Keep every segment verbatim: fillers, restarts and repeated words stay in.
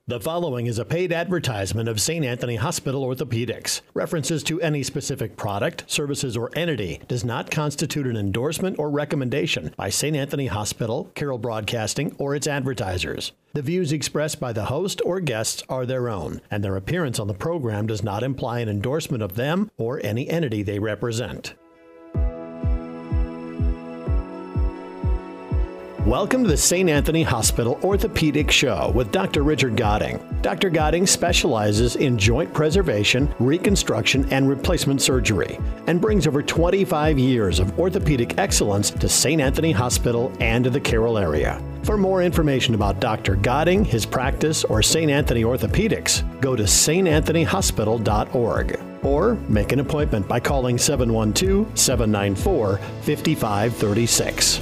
The following is a paid advertisement of Saint Anthony Hospital Orthopedics. References to any specific product, services, or entity does not constitute an endorsement or recommendation by Saint Anthony Hospital, Carroll Broadcasting, or its advertisers. The views expressed by the host or guests are their own, and their appearance on the program does not imply an endorsement of them or any entity they represent. Welcome to the Saint Anthony Hospital Orthopedic Show with Doctor Richard Goding. Doctor Goding specializes in joint preservation, reconstruction, and replacement surgery, and brings over twenty-five years of orthopedic excellence to Saint Anthony Hospital and to the Carroll area. For more information about Doctor Goding, his practice, or Saint Anthony Orthopedics, go to s t anthony hospital dot org or make an appointment by calling seven one two, seven nine four, five five three six.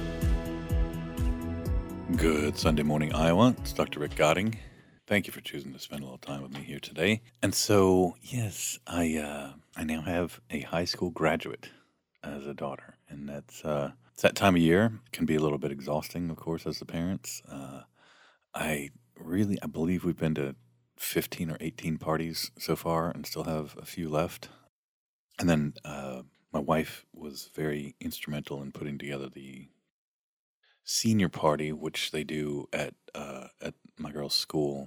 Good Sunday morning, Iowa. It's Doctor Rick Goding. Thank you for choosing to spend a little time with me here today. And so, yes, I uh, I now have a high school graduate as a daughter, and that's uh, it's that time of year. It can be a little bit exhausting, of course, as the parents. Uh, I really, I believe we've been to fifteen or eighteen parties so far, and still have a few left. And then uh, my wife was very instrumental in putting together the senior party, which they do at uh, at my girl's school,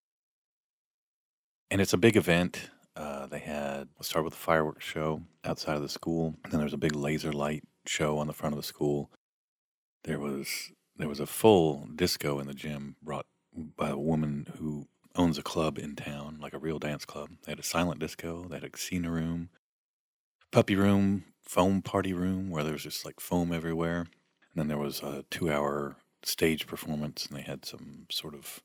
and it's a big event. Uh, they had let's start with a fireworks show outside of the school, and then there's a big laser light show on the front of the school. There was there was a full disco in the gym brought by a woman who owns a club in town, like a real dance club. They had a silent disco, they had a casino room, puppy room, foam party room where there was just like foam everywhere. And then there was a two-hour stage performance, and they had some sort of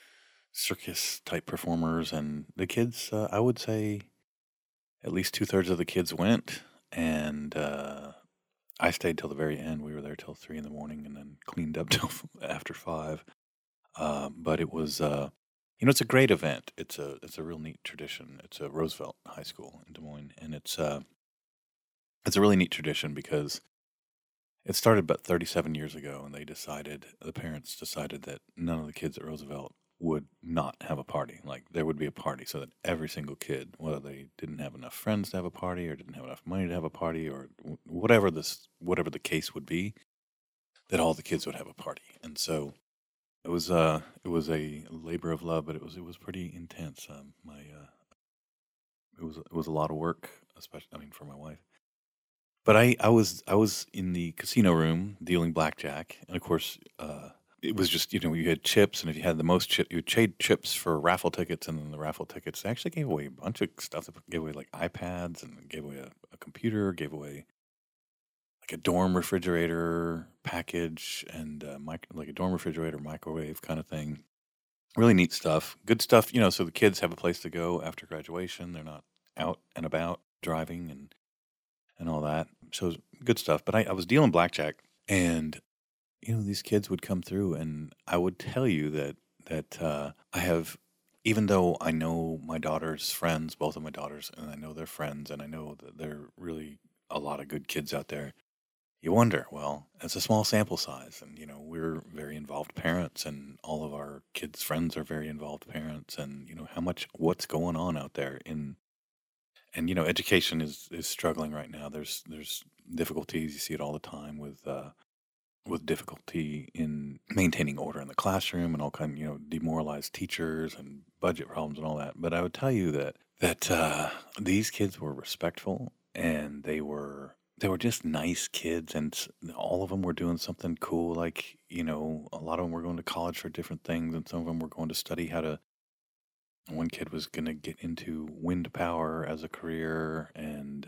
circus-type performers. And the kids, uh, I would say at least two-thirds of the kids went, and uh, I stayed till the very end. We were there till three in the morning and then cleaned up till after five. Uh, but it was, uh, you know, it's a great event. It's a it's a real neat tradition. It's a Roosevelt High School in Des Moines, and it's uh, it's a really neat tradition because it started about thirty-seven years ago, and they decided, the parents decided that none of the kids at Roosevelt would not have a party. Like, there would be a party so that every single kid, whether they didn't have enough friends to have a party or didn't have enough money to have a party or whatever this, whatever the case would be, that all the kids would have a party. And so it was uh, it was a labor of love, but it was it was pretty intense. Um, my uh, it was it was a lot of work, especially I mean for my wife. But I, I was I was in the casino room dealing blackjack, and of course, uh, it was just, you know, you had chips, and if you had the most chips, you would trade chips for raffle tickets, and then the raffle tickets, they actually gave away a bunch of stuff. They gave away like iPads, and gave away a, a computer, gave away like a dorm refrigerator package, and uh, mic- like a dorm refrigerator microwave kind of thing. Really neat stuff, good stuff, you know, so the kids have a place to go after graduation. They're not out and about driving and and all that. So it was good stuff. But I, I was dealing blackjack, and you know, these kids would come through, and I would tell you that that uh, I have, even though I know my daughter's friends, both of my daughters, and I know their friends, and I know that there are really a lot of good kids out there. You wonder, well, it's a small sample size, and you know, we're very involved parents, and all of our kids' friends are very involved parents, and you know, how much what's going on out there in. And you know, education is, is struggling right now. There's there's difficulties. You see it all the time with uh, with difficulty in maintaining order in the classroom, and all kind of, you know, demoralized teachers and budget problems and all that. But I would tell you that that uh, these kids were respectful, and they were they were just nice kids, and s- all of them were doing something cool. Like, you know, a lot of them were going to college for different things, and some of them were going to study how to. One kid was going to get into wind power as a career, and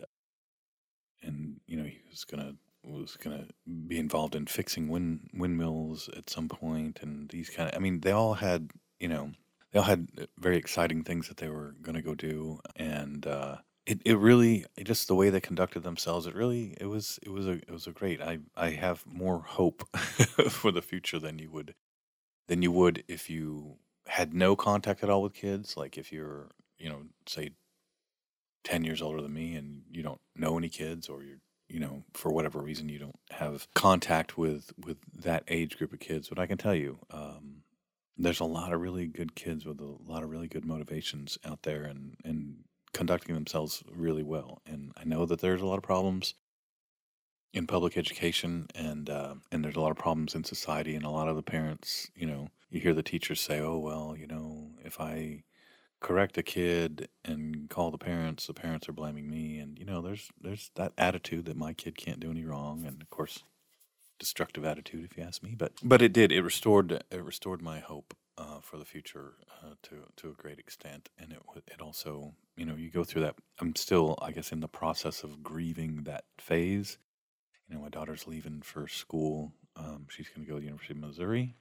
and you know, he was going to was going to be involved in fixing wind windmills at some point, and these kind of I mean, they all had, you know, they all had very exciting things that they were going to go do, and uh it, it really it just the way they conducted themselves, it really it was it was a it was a great. I I have more hope for the future than you would than you would if you had no contact at all with kids. Like if you're, you know, say ten years older than me and you don't know any kids, or you're, you know, for whatever reason, you don't have contact with, with that age group of kids. But I can tell you, um, there's a lot of really good kids with a lot of really good motivations out there and, and conducting themselves really well. And I know that there's a lot of problems in public education and uh, and there's a lot of problems in society, and a lot of the parents, you know, you hear the teachers say, oh, well, you know, if I correct a kid and call the parents, the parents are blaming me. And, you know, there's there's that attitude that my kid can't do any wrong. And of course, destructive attitude, if you ask me. But but it did. It restored it restored my hope uh, for the future uh, to to a great extent. And it wa- it also, you know, you go through that. I'm still, I guess, in the process of grieving that phase. You know, my daughter's leaving for school. Um, she's going to go to the University of Missouri,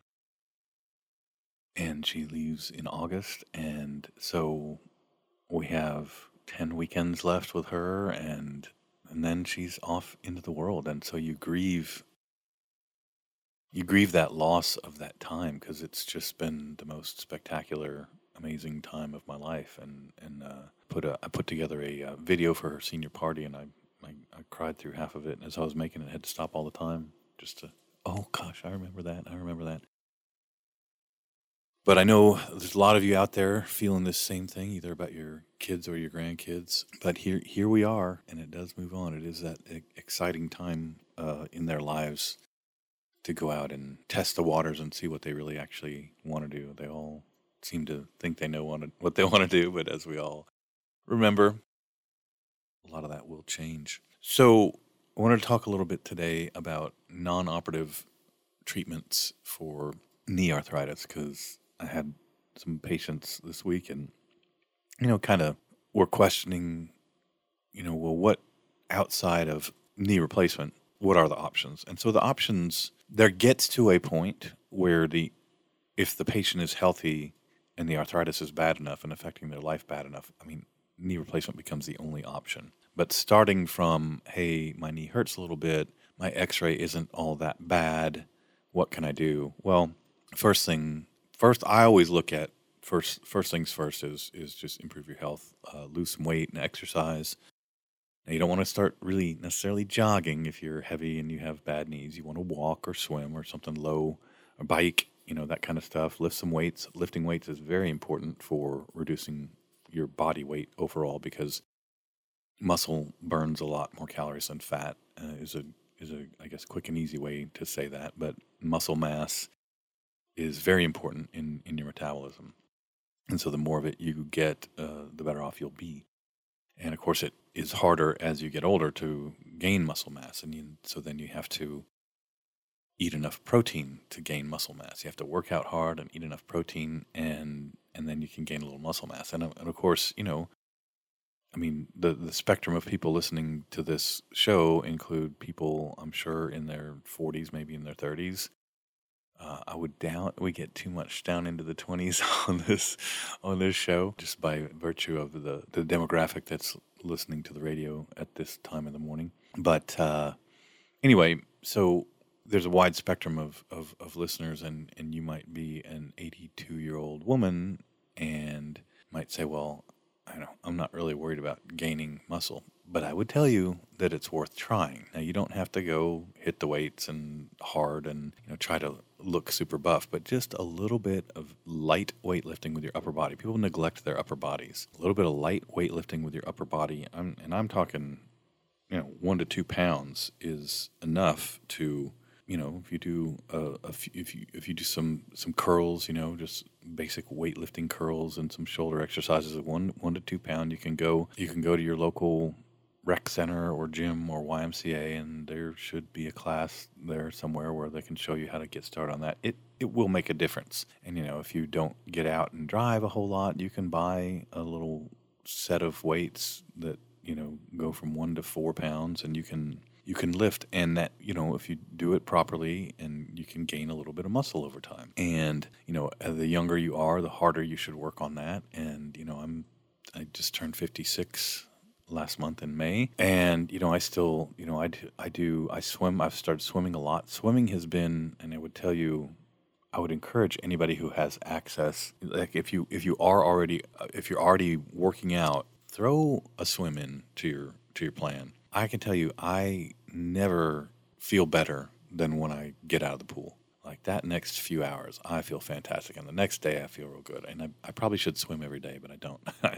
and she leaves in August. And so we have ten weekends left with her, and and then she's off into the world. And so you grieve you grieve that loss of that time, because it's just been the most spectacular, amazing time of my life. And and uh, put a I put together a uh, video for her senior party, and I, I I cried through half of it. And as I was making it, I had to stop all the time just to, oh gosh, I remember that. I remember that. But I know there's a lot of you out there feeling this same thing, either about your kids or your grandkids. But here here we are, and it does move on. It is that e- exciting time uh, in their lives to go out and test the waters and see what they really actually want to do. They all seem to think they know what what they want to do, but as we all remember, a lot of that will change. So I wanted to talk a little bit today about non-operative treatments for knee arthritis, because I had some patients this week, and you know, kind of were questioning, you know, well, what outside of knee replacement, what are the options? And so the options, there gets to a point where the if the patient is healthy and the arthritis is bad enough and affecting their life bad enough, I mean, knee replacement becomes the only option. But starting from, hey, my knee hurts a little bit, my x-ray isn't all that bad, what can I do? Well, first thing, first I always look at, first first things first is is just improve your health, uh, lose some weight and exercise. Now, you don't want to start really necessarily jogging if you're heavy and you have bad knees. You want to walk or swim or something low, or bike, you know, that kind of stuff. Lift some weights. Lifting weights is very important for reducing your body weight overall, because muscle burns a lot more calories than fat. Uh, is a is a I guess quick and easy way to say that. But muscle mass is very important in in your metabolism, and so the more of it you get, uh, the better off you'll be. And of course, it is harder as you get older to gain muscle mass. And you, so then you have to eat enough protein to gain muscle mass. You have to work out hard and eat enough protein, and and then you can gain a little muscle mass. And, uh, and of course, you know, I mean, the, the spectrum of people listening to this show include people, I'm sure, in their forties, maybe in their thirties. Uh, I would doubt we get too much down into the twenties on this on this show, just by virtue of the, the demographic that's listening to the radio at this time of the morning. But uh, anyway, so there's a wide spectrum of, of, of listeners, and, and you might be an eighty-two-year-old woman and might say, well, I know I'm not really worried about gaining muscle. But I would tell you that it's worth trying. Now, you don't have to go hit the weights and hard and, you know, try to look super buff, but just a little bit of light weightlifting with your upper body. People neglect their upper bodies. A little bit of light weightlifting with your upper body, I'm, and I'm talking, you know, one to two pounds is enough to, you know, if you do a, a few, if you if you do some some curls, you know, just basic weightlifting curls and some shoulder exercises of one one to two pound, you can go you can go to your local rec center or gym or Y M C A, and there should be a class there somewhere where they can show you how to get started on that. It it will make a difference. And, you know, if you don't get out and drive a whole lot, you can buy a little set of weights that, you know, go from one to four pounds, and you can you can lift. And that, you know, if you do it properly, and you can gain a little bit of muscle over time. And, you know, the younger you are, the harder you should work on that. And, you know, I'm I just turned fifty-six last month in May. And, you know, I still, you know, I do, I do, I swim. I've started swimming a lot. Swimming has been, and I would tell you, I would encourage anybody who has access, like if you, if you are already, if you're already working out, throw a swim in to your, to your plan. I can tell you, I never feel better than when I get out of the pool. Like, like that next few hours, I feel fantastic. And the next day, I feel real good. And I, I probably should swim every day, but I don't.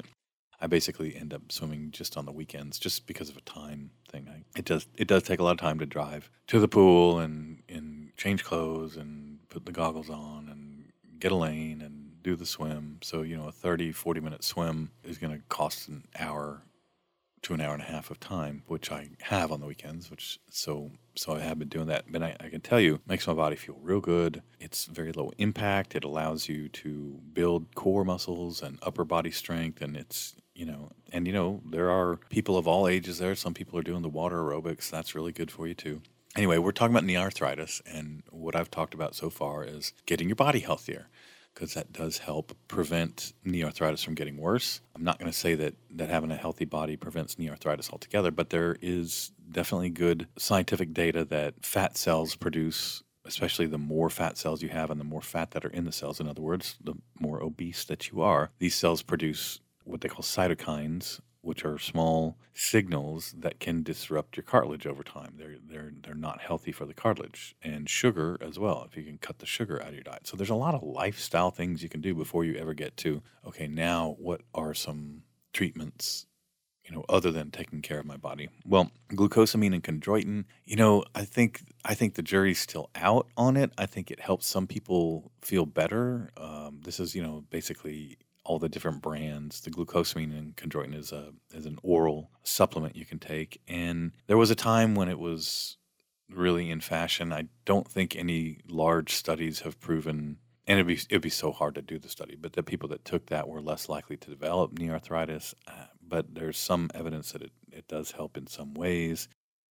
I basically end up swimming just on the weekends, just because of a time thing. I, it does it does take a lot of time to drive to the pool and, and change clothes and put the goggles on and get a lane and do the swim. So, you know, a thirty, forty minute swim is going to cost an hour to an hour and a half of time, which I have on the weekends, which so so I have been doing that. But I, I can tell you, it makes my body feel real good. It's very low impact. It allows you to build core muscles and upper body strength. And it's, you know, and, you know, there are people of all ages there. Some people are doing the water aerobics. That's really good for you, too. Anyway, we're talking about knee arthritis. And what I've talked about so far is getting your body healthier, because that does help prevent knee arthritis from getting worse. I'm not going to say that, that having a healthy body prevents knee arthritis altogether, but there is definitely good scientific data that fat cells produce, especially the more fat cells you have and the more fat that are in the cells. In other words, the more obese that you are, these cells produce what they call cytokines, which are small signals that can disrupt your cartilage over time. They're they're they're not healthy for the cartilage. And sugar as well, if you can cut the sugar out of your diet. So there's a lot of lifestyle things you can do before you ever get to, okay, now what are some treatments, you know, other than taking care of my body? Well, glucosamine and chondroitin, you know, I think I think the jury's still out on it. I think it helps some people feel better. Um, this is, you know, basically all the different brands. The glucosamine and chondroitin is a is an oral supplement you can take. And there was a time when it was really in fashion. I don't think any large studies have proven, and it'd be it'd be so hard to do the study, but the people that took that were less likely to develop knee arthritis. Uh, but there's some evidence that it, it does help in some ways.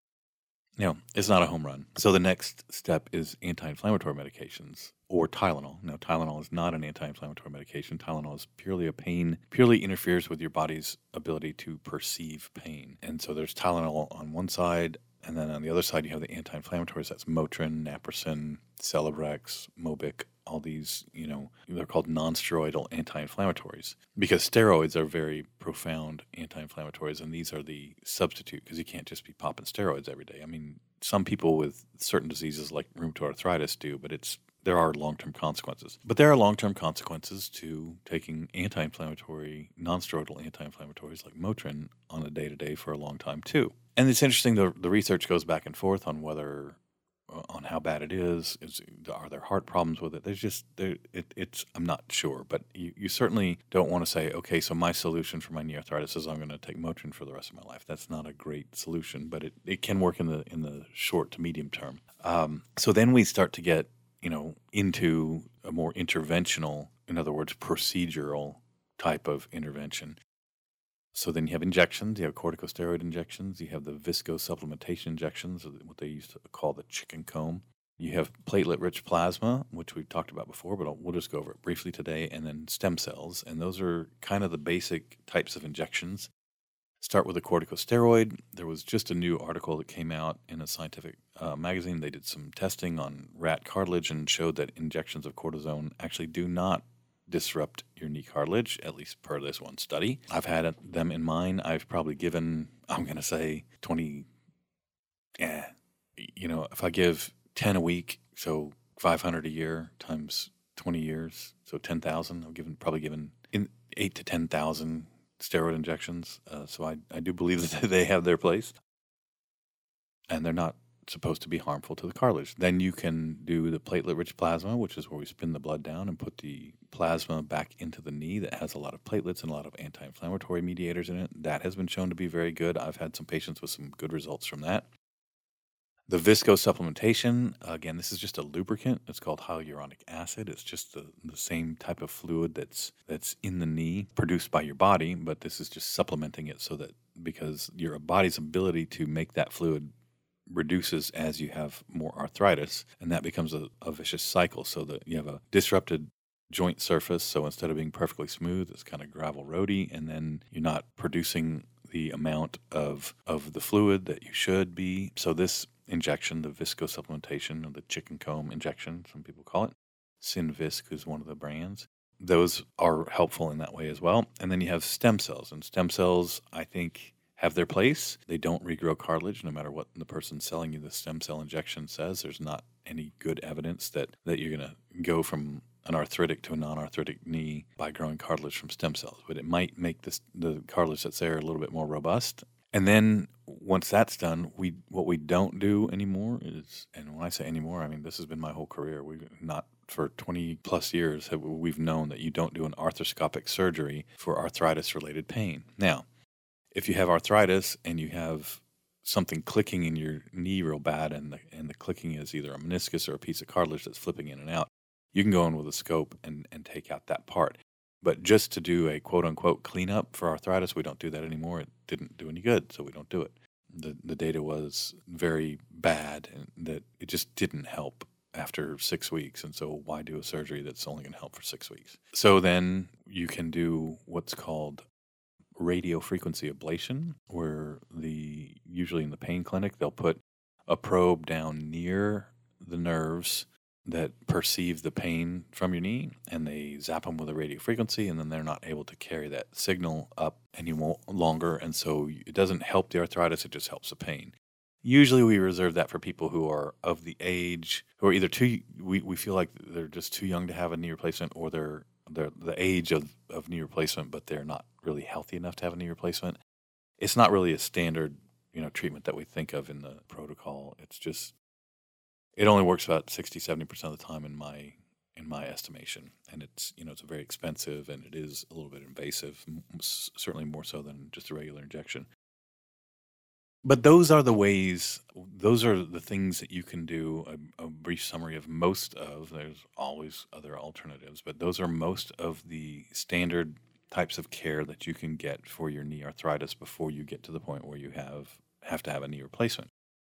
You know, it's not a home run. So the next step is anti-inflammatory medications or Tylenol. Now, Tylenol is not an anti-inflammatory medication. Tylenol is purely a pain, purely interferes with your body's ability to perceive pain. And so there's Tylenol on one side, and then on the other side you have the anti-inflammatories. That's Motrin, Naprosyn, Celebrex, Mobic, all these, you know, they're called non-steroidal anti-inflammatories, because steroids are very profound anti-inflammatories, and these are the substitute, because you can't just be popping steroids every day. I mean, some people with certain diseases like rheumatoid arthritis do, but it's there are long-term consequences. But there are long-term consequences to taking anti-inflammatory, non-steroidal anti-inflammatories like Motrin on a day-to-day for a long time too. And it's interesting, the, the research goes back and forth on whether, on how bad it is. Is are there heart problems with it? There's just, there, it, it's, I'm not sure. But you, you certainly don't want to say, okay, so my solution for my knee arthritis is I'm going to take Motrin for the rest of my life. That's not a great solution, but it, it can work in the in the short to medium term. Um, so then we start to get, you know, into a more interventional, in other words, procedural type of intervention. So then you have injections, you have corticosteroid injections, you have the viscosupplementation injections, what they used to call the chicken comb. You have platelet-rich plasma, which we've talked about before, but we'll just go over it briefly today, and then stem cells. And those are kind of the basic types of injections. Start with a corticosteroid. There was just a new article that came out in a scientific uh, magazine. They did some testing on rat cartilage and showed that injections of cortisone actually do not disrupt your knee cartilage, at least per this one study. I've had them in mine. I've probably given, I'm going to say twenty, yeah, you know, if I give ten a week, so five hundred a year times twenty years, so ten thousand, I've given, probably given in eight to ten thousand steroid injections. Uh, so I, I do believe that they have their place, and they're not supposed to be harmful to the cartilage. Then you can do the platelet-rich plasma, which is where we spin the blood down and put the plasma back into the knee that has a lot of platelets and a lot of anti-inflammatory mediators in it. That has been shown to be very good. I've had some patients with some good results from that. The viscosupplementation, again, this is just a lubricant. It's called hyaluronic acid. It's just the, the same type of fluid that's that's in the knee, produced by your body, but this is just supplementing it so that, because your body's ability to make that fluid reduces as you have more arthritis, and that becomes a, a vicious cycle, so that you have a disrupted joint surface. So instead of being perfectly smooth, it's kind of gravel roady, and then you're not producing the amount of of the fluid that you should be. So this injection, the viscosupplementation, or the chicken comb injection, some people call it, Synvisc is one of the brands. Those are helpful in that way as well. And then you have stem cells, and stem cells, I think, have their place. They don't regrow cartilage, no matter what the person selling you the stem cell injection says. There's not any good evidence that, that you're going to go from an arthritic to a non-arthritic knee by growing cartilage from stem cells. But it might make this, the cartilage that's there a little bit more robust. And then once that's done, we what we don't do anymore is, and when I say anymore, I mean this has been my whole career. We've not for twenty plus years have we've known that you don't do an arthroscopic surgery for arthritis-related pain. Now, if you have arthritis and you have something clicking in your knee real bad, and the and the clicking is either a meniscus or a piece of cartilage that's flipping in and out, you can go in with a scope and, and take out that part. But just to do a quote-unquote cleanup for arthritis, we don't do that anymore. It didn't do any good, so we don't do it. The the data was very bad, and that it just didn't help after six weeks. And so why do a surgery that's only going to help for six weeks? So then you can do what's called radiofrequency ablation, where the usually in the pain clinic, they'll put a probe down near the nerves that perceive the pain from your knee, and they zap them with a radio frequency, and then they're not able to carry that signal up any mo- longer, and so it doesn't help the arthritis, it just helps the pain. Usually we reserve that for people who are of the age, who are either too, we, we feel like they're just too young to have a knee replacement, or they're, they're the age of, of knee replacement, but they're not really healthy enough to have a knee replacement. It's not really a standard, you know, treatment that we think of in the protocol. It's just, it only works about sixty, seventy percent of the time in my in my estimation. And it's, you know, it's very expensive, and it is a little bit invasive, certainly more so than just a regular injection. But those are the ways, those are the things that you can do, a, a brief summary of most of. There's always other alternatives, but those are most of the standard types of care that you can get for your knee arthritis before you get to the point where you have have to have a knee replacement.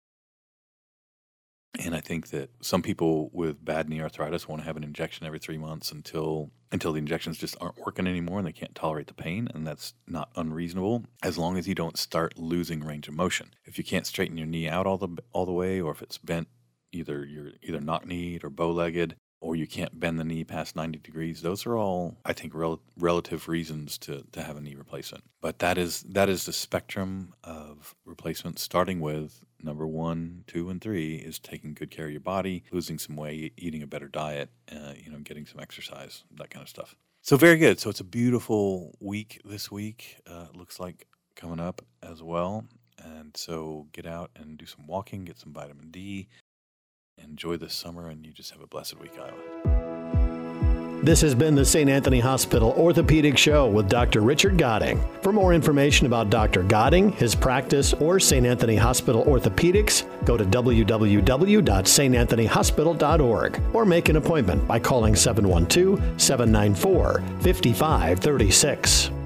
And I think that some people with bad knee arthritis want to have an injection every three months until until the injections just aren't working anymore and they can't tolerate the pain, and that's not unreasonable as long as you don't start losing range of motion. If you can't straighten your knee out all the all the way, or if it's bent, either you're either knock-kneed or bow-legged, or you can't bend the knee past ninety degrees, those are all, I think, rel- relative reasons to, to have a knee replacement. But that is that is the spectrum of replacement, starting with number one, two, and three is taking good care of your body, losing some weight, eating a better diet, uh, you know, getting some exercise, that kind of stuff. So very good. So it's a beautiful week this week. Uh, it looks like coming up as well. And so get out and do some walking, get some vitamin D, enjoy this summer, and you just have a blessed week, Iowa. This has been the Saint Anthony Hospital Orthopedic Show with Doctor Richard Goding. For more information about Doctor Goding, his practice, or Saint Anthony Hospital Orthopedics, go to w w w dot s t anthony hospital dot org or make an appointment by calling seven one two, seven nine four, five five three six.